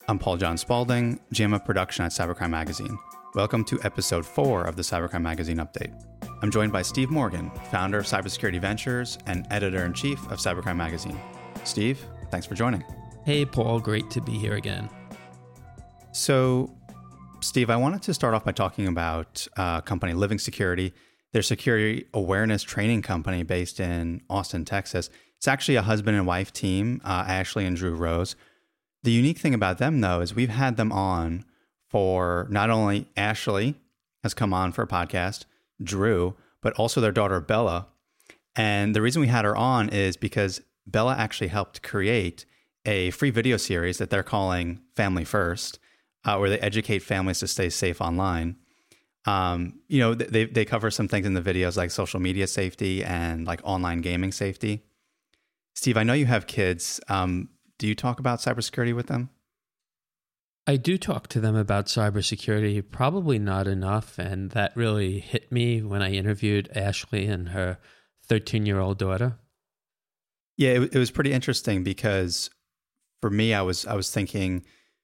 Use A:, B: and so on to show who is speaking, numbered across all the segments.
A: I'm Paul John Spaulding, GM of Production at Cybercrime Magazine. Welcome to episode 4 of the Cybercrime Magazine Update. I'm joined by Steve Morgan, founder of Cybersecurity Ventures and editor-in-chief of Cybercrime Magazine. Steve, thanks for joining.
B: Hey, Paul. Great to be here again.
A: So, Steve, I wanted to start off by talking about company Living Security. They're a security awareness training company based in Austin, Texas. It's actually a husband and wife team, Ashley and Drew Rose. The unique thing about them, though, is we've had them on for not only Ashley has come on for a podcast, Drew, but also their daughter, Bella. And the reason we had her on is because Bella actually helped create a free video series that they're calling Family First, where they educate families to stay safe online. They cover some things in the videos like social media safety and like online gaming safety. Steve, I know you have kids. Do you talk about cybersecurity with them?
B: I do talk to them about cybersecurity, probably not enough. And that really hit me when I interviewed Ashley and her 13-year-old daughter.
A: Yeah, it was pretty interesting because for me, I was thinking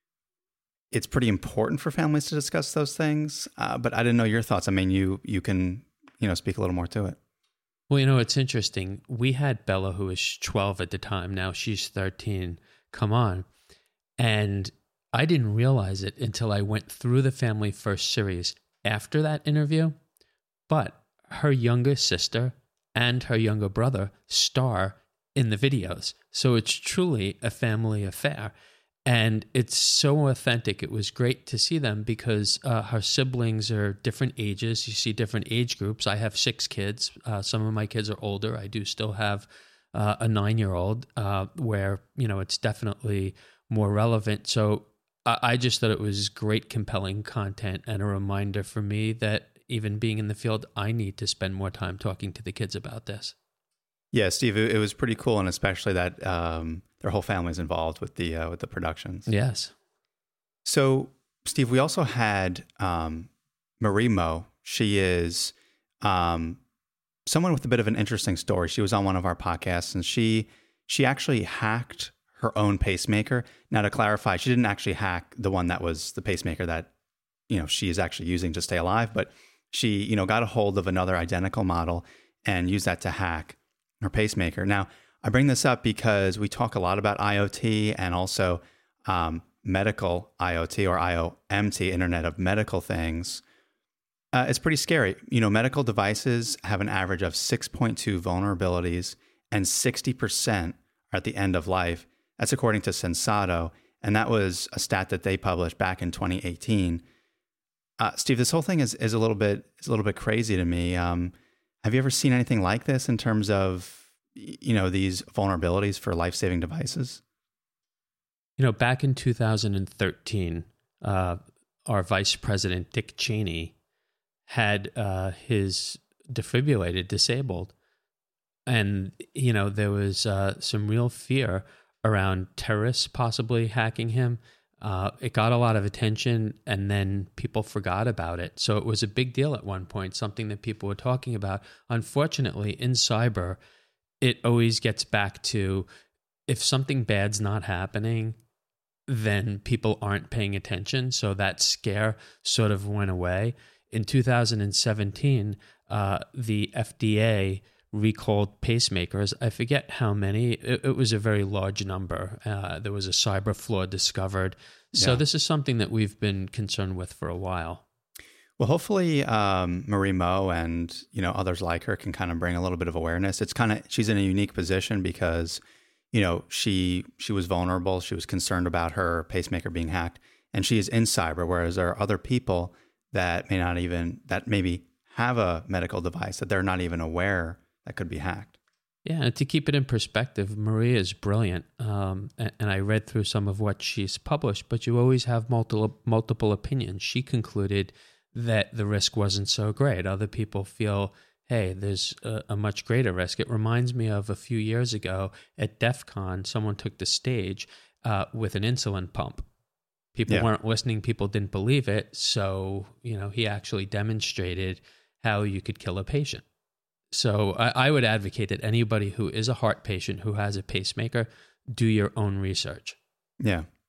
A: it's pretty important for families to discuss those things, but I didn't know your thoughts. I mean, you can speak a little more to it.
B: Well, it's interesting. We had Bella, who was 12 at the time. Now she's 13. Come on. And I didn't realize it until I went through the Family First series after that interview. But her younger sister and her younger brother star in the videos. So it's truly a family affair. And it's so authentic. It was great to see them because her siblings are different ages. You see different age groups. I have 6 kids. Some of my kids are older. I do still have a 9-year-old where, it's definitely more relevant. So I just thought it was great, compelling content and a reminder for me that even being in the field, I need to spend more time talking to the kids about this.
A: Yeah, Steve, it was pretty cool, and especially that their whole family's involved with the productions.
B: Yes.
A: So, Steve, we also had Marie Mo. She is someone with a bit of an interesting story. She was on one of our podcasts, and she actually hacked her own pacemaker. Now, to clarify, she didn't actually hack the one that was the pacemaker that she is actually using to stay alive, but she got a hold of another identical model and used that to hack her pacemaker. Now, I bring this up because we talk a lot about IoT and also medical IoT or IoMT, Internet of Medical Things. It's pretty scary. Medical devices have an average of 6.2 vulnerabilities and 60% are at the end of life. That's according to Sensato, and that was a stat that they published back in 2018. Steve, this whole thing is a little bit crazy to me. Have you ever seen anything like this in terms of, these vulnerabilities for life-saving devices?
B: Back in 2013, our Vice President, Dick Cheney, had his defibrillator disabled. And, there was some real fear around terrorists possibly hacking him. It got a lot of attention, and then people forgot about it. So it was a big deal at one point, something that people were talking about. Unfortunately, in cyber, it always gets back to if something bad's not happening, then people aren't paying attention. So that scare sort of went away. In 2017, the FDA recalled pacemakers. I forget how many. It was a very large number. There was a cyber flaw discovered. So This is something that we've been concerned with for a while.
A: Well, hopefully Marie Mo and others like her can kind of bring a little bit of awareness. She's in a unique position because she was vulnerable. She was concerned about her pacemaker being hacked, and she is in cyber. Whereas there are other people that maybe have a medical device that they're not even aware that could be hacked.
B: Yeah, and to keep it in perspective, Maria is brilliant, and I read through some of what she's published, but you always have multiple opinions. She concluded that the risk wasn't so great. Other people feel, hey, there's a much greater risk. It reminds me of a few years ago at DEF CON, someone took the stage with an insulin pump. People weren't listening. People didn't believe it. So, he actually demonstrated how you could kill a patient. So I would advocate that anybody who is a heart patient who has a pacemaker, do your own research.
A: Yeah.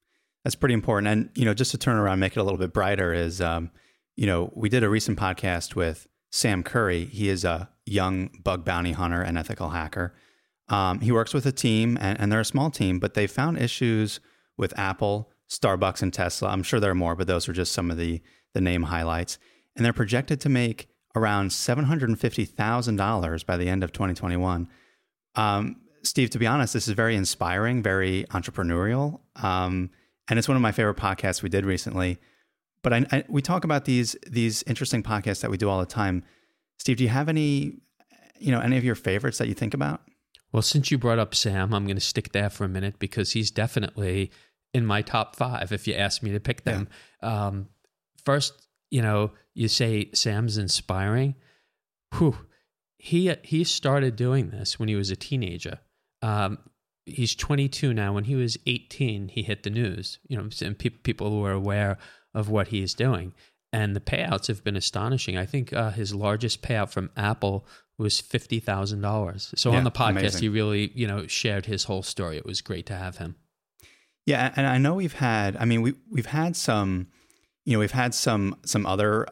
A: That's pretty important. And, just to turn around, make it a little bit brighter is, we did a recent podcast with Sam Curry. He is a young bug bounty hunter and ethical hacker. He works with a team, and they're a small team, but they found issues with Apple, Starbucks, and Tesla. I'm sure there are more, but those are just some of the name highlights. And they're projected to make around $750,000 by the end of 2021. Steve, to be honest, this is very inspiring, very entrepreneurial. And it's one of my favorite podcasts we did recently. But we talk about these interesting podcasts that we do all the time. Steve, do you have any of your favorites that you think about?
B: Well, since you brought up Sam, I'm going to stick there for a minute because he's definitely in my top 5 if you ask me to pick them. Yeah. First, you say Sam's inspiring. Whew. He started doing this when he was a teenager. He's 22 now. When he was 18, he hit the news. And people were aware of what he's doing. And the payouts have been astonishing. I think his largest payout from Apple was $50,000. So on the podcast, amazing. He really, shared his whole story. It was great to have him.
A: Yeah, and I know we've had some, we've had some other,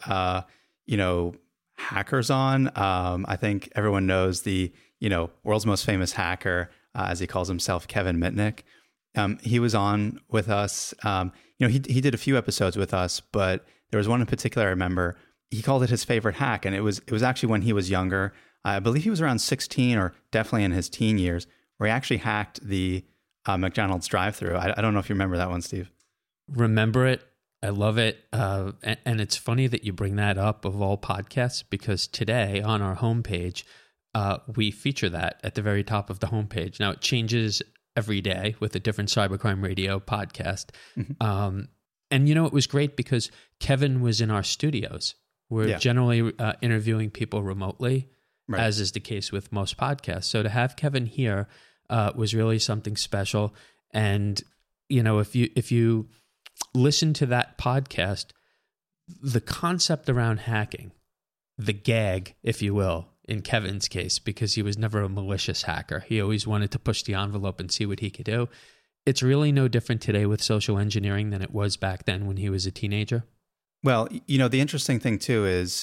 A: hackers on. I think everyone knows the, world's most famous hacker, as he calls himself, Kevin Mitnick. He was on with us. He did a few episodes with us, but there was one in particular I remember. He called it his favorite hack, and it was actually when he was younger. I believe he was around 16 or definitely in his teen years, where he actually hacked the McDonald's drive-thru. I don't know if you remember that one, Steve.
B: Remember it. I love it. And it's funny that you bring that up of all podcasts, because today on our homepage, we feature that at the very top of the homepage. Now, it changes every day with a different Cybercrime Radio podcast. Mm-hmm. And, it was great because Kevin was in our studios. We're generally interviewing people remotely, right, as is the case with most podcasts. So to have Kevin here was really something special. And, if you listen to that podcast, the concept around hacking, the gag, if you will, in Kevin's case, because he was never a malicious hacker. He always wanted to push the envelope and see what he could do. It's really no different today with social engineering than it was back then when he was a teenager.
A: Well, the interesting thing too is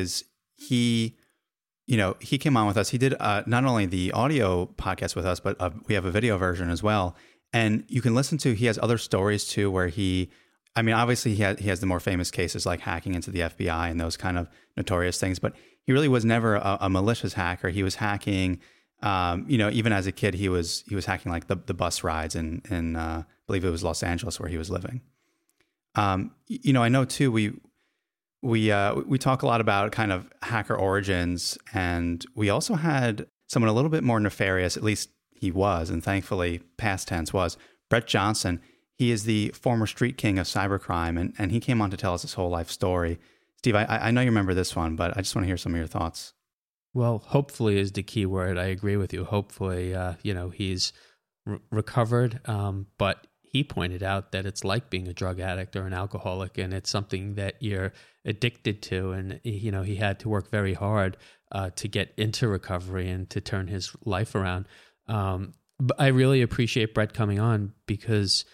A: he came on with us. He did not only the audio podcast with us, but we have a video version as well. And you can listen to, he has other stories too, where obviously he has the more famous cases like hacking into the FBI and those kind of notorious things, but he really was never a malicious hacker. He was hacking, even as a kid, he was hacking like the bus rides in I believe it was Los Angeles where he was living. I know too, we talk a lot about kind of hacker origins, and we also had someone a little bit more nefarious, at least he was, and thankfully past tense was, Brett Johnson. He is the former street king of cybercrime, and he came on to tell us his whole life story. Steve, I know you remember this one, but I just want to hear some of your thoughts.
B: Well, hopefully is the key word. I agree with you. Hopefully, he's recovered, but he pointed out that it's like being a drug addict or an alcoholic, and it's something that you're addicted to. And, he had to work very hard to get into recovery and to turn his life around. But I really appreciate Brett coming on because,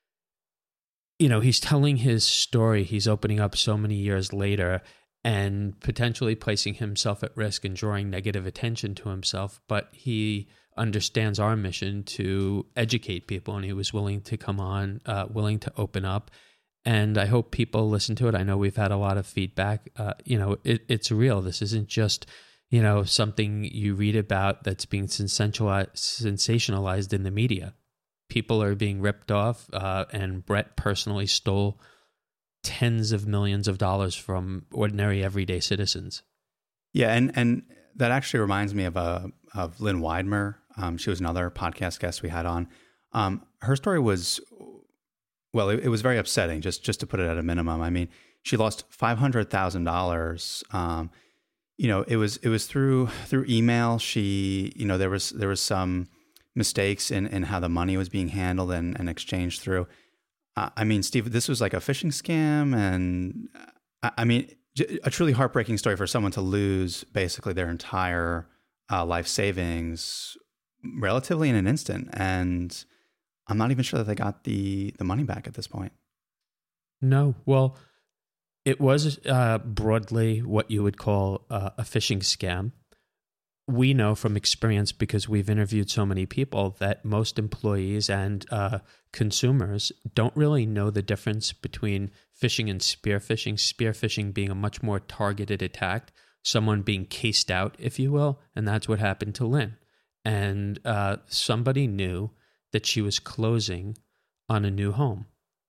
B: he's telling his story. He's opening up so many years later and potentially placing himself at risk and drawing negative attention to himself. But he understands our mission to educate people, and he was willing to come on, willing to open up. And I hope people listen to it. I know we've had a lot of feedback. It's real. This isn't just, something you read about that's being sensationalized in the media. People are being ripped off, and Brett personally stole tens of millions of dollars from ordinary, everyday citizens.
A: Yeah, and that actually reminds me of Lynn Weidmer. She was another podcast guest we had on. Her story was, well, it was very upsetting, just to put it at a minimum. I mean, she lost $500,000. It was through email. She, there was some mistakes in how the money was being handled and exchanged through. Steve, this was like a phishing scam, and a truly heartbreaking story for someone to lose basically their entire life savings relatively in an instant. And I'm not even sure that they got the money back at this point.
B: No. Well, it was broadly what you would call a phishing scam. We know from experience, because we've interviewed so many people, that most employees and consumers don't really know the difference between phishing and spear phishing. Spear phishing being a much more targeted attack, someone being cased out, if you will, and that's what happened to Lynn. And somebody knew that she was closing on a new home,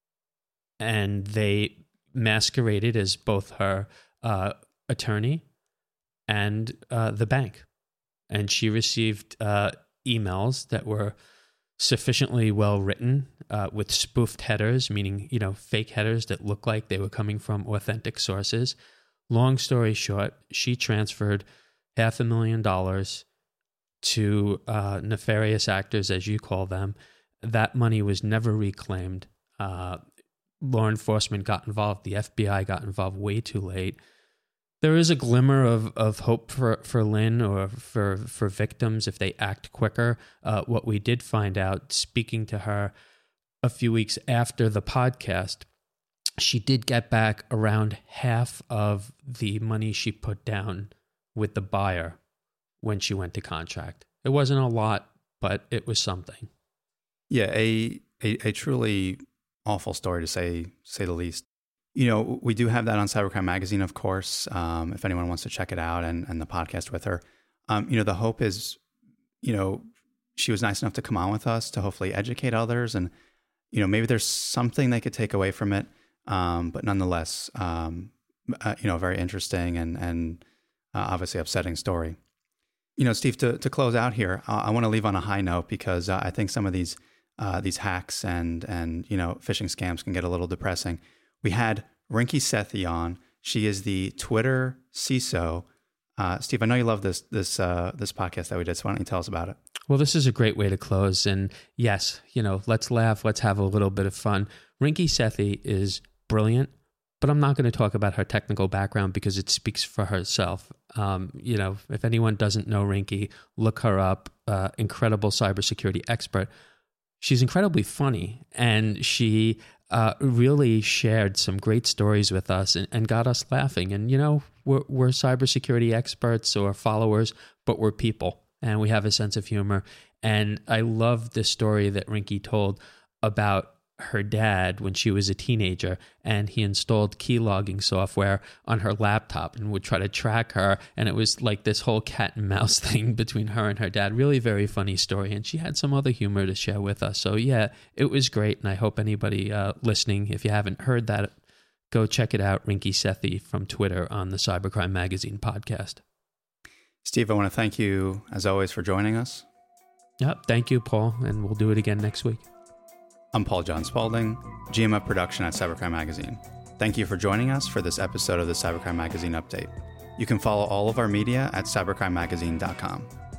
B: and they masqueraded as both her attorney and the bank. And she received emails that were sufficiently well written with spoofed headers, meaning, fake headers that looked like they were coming from authentic sources. Long story short, she transferred $500,000 to nefarious actors, as you call them. That money was never reclaimed. Law enforcement got involved. The FBI got involved way too late. There is a glimmer of hope for Lynn, or for victims, if they act quicker. What we did find out, speaking to her a few weeks after the podcast, she did get back around half of the money she put down with the buyer when she went to contract. It wasn't a lot, but it was something.
A: Yeah, a truly awful story, to say the least. We do have that on Cybercrime Magazine, of course, if anyone wants to check it out, and the podcast with her. The hope is, she was nice enough to come on with us to hopefully educate others, and, maybe there's something they could take away from it. But nonetheless, very interesting and obviously upsetting story. Steve, to close out here, I want to leave on a high note, because I think some of these hacks and phishing scams can get a little depressing. We had Rinky Sethi on. She is the Twitter CISO. Steve, I know you love this podcast that we did, so why don't you tell us about it?
B: Well, this is a great way to close. And yes, let's laugh. Let's have a little bit of fun. Rinky Sethi is brilliant, but I'm not going to talk about her technical background because it speaks for herself. If anyone doesn't know Rinky, look her up. Incredible cybersecurity expert. She's incredibly funny, and she really shared some great stories with us and got us laughing. And, we're cybersecurity experts or followers, but we're people, and we have a sense of humor. And I love the story that Rinky told about her dad when she was a teenager, and he installed keylogging software on her laptop and would try to track her. And it was like this whole cat and mouse thing between her and her dad. Really very funny story. And she had some other humor to share with us. So yeah, it was great. And I hope anybody listening, if you haven't heard that, go check it out. Rinky Sethi from Twitter on the Cybercrime Magazine podcast.
A: Steve, I want to thank you as always for joining us.
B: Yep. Thank you, Paul. And we'll do it again next week.
A: I'm Paul John Spaulding, GM of Production at Cybercrime Magazine. Thank you for joining us for this episode of the Cybercrime Magazine Update. You can follow all of our media at cybercrimemagazine.com.